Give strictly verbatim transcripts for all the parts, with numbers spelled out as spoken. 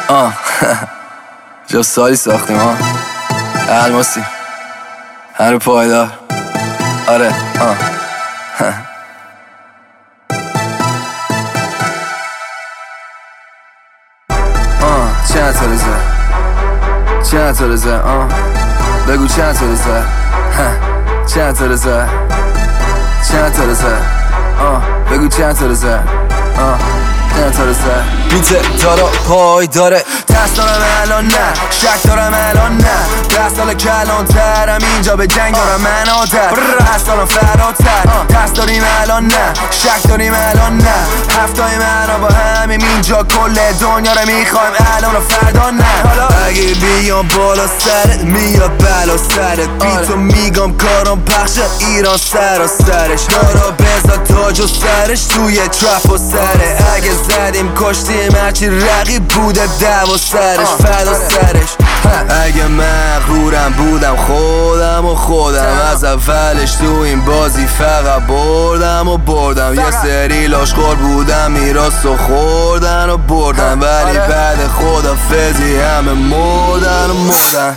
آه جا سالی ساختیم ها الماسی هر پایدار. آره آه آه چند تا رزه چند تا رزه آه بگو چند تا رزه چند تا رزه چند تا رزه آه بگو چند تا رزه آه چند تا رزه بیته دارا پای داره. دست دارم الان نه شک دارم الان نه ده سال کلان ترم اینجا به جنگ دارم من آدر هست دارم فراتر. دست داریم الان نه شک داریم الان نه هفتای من با همیم اینجا کل دنیا رو میخوایم الان و فردا نه. اگه بیام بالا سرت میاد بلا سرت بیتو میگم کارم پخش ایران سر و سرش دارا بزا تاج و سرش توی ترپ و سره. اگه زدیم کشتیم هرچی رقیب بوده دو و سرش فدا سرش. اگه مغرورم بودم خودم و خودم از اولش تو این بازی فقط بردم و بردم. یه سری لاشخور بودم میراست و خوردن و بردن ولی بعد خدافظی همه مردن و مردن.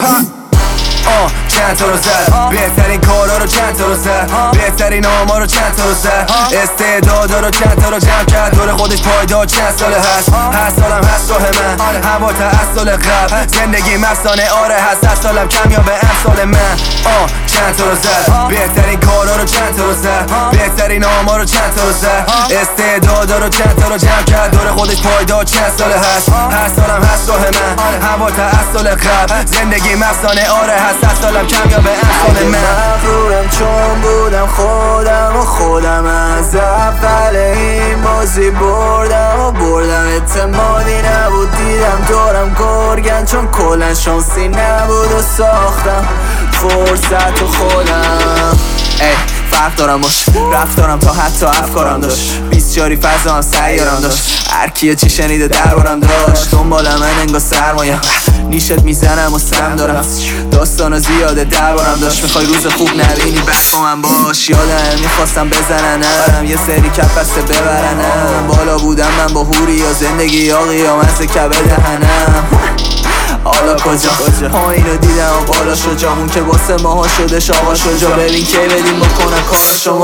آه چند تا رو زد بهترین کارا رو چند تا رو زد بهترین آما رو چند تا رو زد استعدادا رو چند تا رو جمع کرد دور خودش پایدار چند ساله هست. هر سالم هست راه من هوا تا از سال قبل زندگی مفسانه آره هست هر سالم کم یا به امثال من. آه چند تا رو زد بهترین کارا رو چند تا رو زد بهترین آما رو چند تا رو زد استعدادا رو چند تا رو جمع کرد دور خودش پایدار چند ساله هست. هر سالم هست راه من هوا تا از سال قبل زندگی مفسانه آره هست هر سالم کم یا به امثال من. مغرورم چون بودم خودم و خودم از اول این بازی بردم و بردم اعتمادی نبود دیدم دورم گرگن چون کلن شانسی نبود و ساختم فرصت و خودم. ای فرق دارم باش رفتارم تا حتی افکارم داشت بیسیاری فضا هم سیارم داشت هر کیه چی شنیده دربارم داشت دنبال من انگار سرمایه نیشت میزنم و سم دارم داستانا زیاده دربارم داشت میخوای روز خوب نبینی بس من باش یادم میخواستم بزننم یه سری کف بسته ببرنم بالا بودم من با هوری یا زندگی یا قیامت کبه دهنم. حالا کجا پایینو دیدم و بالا شو جامون که واسه ماها شدش آقا شجا ببین که بدیم بکنن کار شما.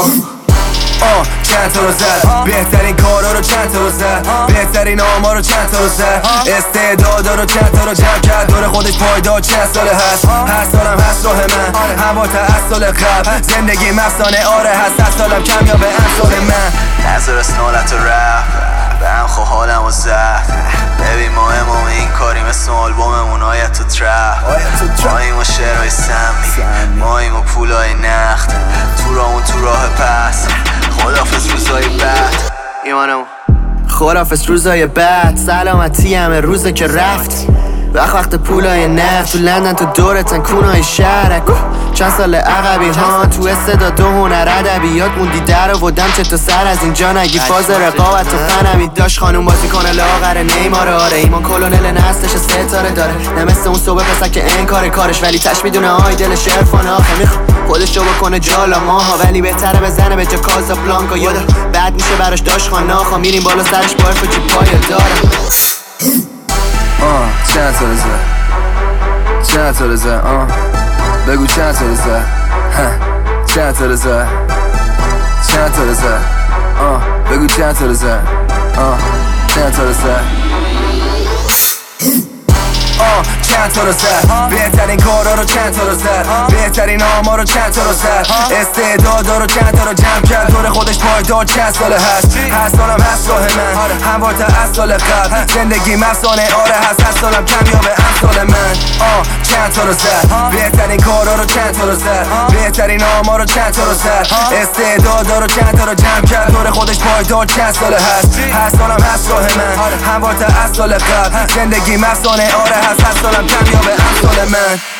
آه چند تا رو زد بهترین کارا رو چند تا رو زد بهترین آما رو چند تا رو زد استعدادا رو چند تا رو جمع کرد دور خودش پایدار چند ساله هست. هر سالم هست راه من هوا تا از سال قبل زندگی مفسانه آره هست هر سالم کم یا به امثال من. نظر اسنالت و رپ به هم خو حالم و زد ببین ما امام این کاری مثل آلبوممون آیت تو ترپ ماییم و شعرهای سمی ماییم و پولای نخت تو رامون تو راه پس خدافز روزای بعد ایمانمون خدافز روزای بعد سلامتی همه روزه که رفت وقت وقت پولای نفت تو لندن تو دورتن کونای شهرک چند سال عقبی ها تو استعداد و هنر ادبیات موندی در آوردم چه تا سر از اینجا نگی فاز رقابت و فنمی داشت خانوم بازی کنه لاغر نیمار آره ایمان کلونل نستش ستاره داره نه مثل اون صبح پسک که انکار کارش ولی تش میدونه آی دلش عرفانه آخه میخوا خودش رو بکنه جالا ماها ولی بهتره بزنه به جا کازابلانکا یادا بعد میشه براش داشت خاناخا میریم بالا سرش با عرف و چی پای دارم. آه چند تا رزه چند تا رزه آه بگو چند تا رزه چند تا رزه چند تا رزه آه بگو چند تا رزه آه چند تا رزه آه چند تا رو زد بهترین کارا رو چند تا رو زد بهترین آما رو چند تا رو زد استعدادا رو چند تا رو جمع کرد دور خودش پایدار چند ساله هست. هر سالم هست راه من هموار تا از سال قبل زندگی مفسانه آره هست هر سالم کم یا به امثال من. آه چند تا رو زد بهترین کارا رو چند تا رو زد بهترین آما رو چند تا رو زد استعدادا رو چند تا رو جمع کرد دور خودش پایدار چند ساله هست. هر سالم هست راه من هموار تا از سال قبل زندگی مفسانه آره هست هر سالم کم یا به امثال من.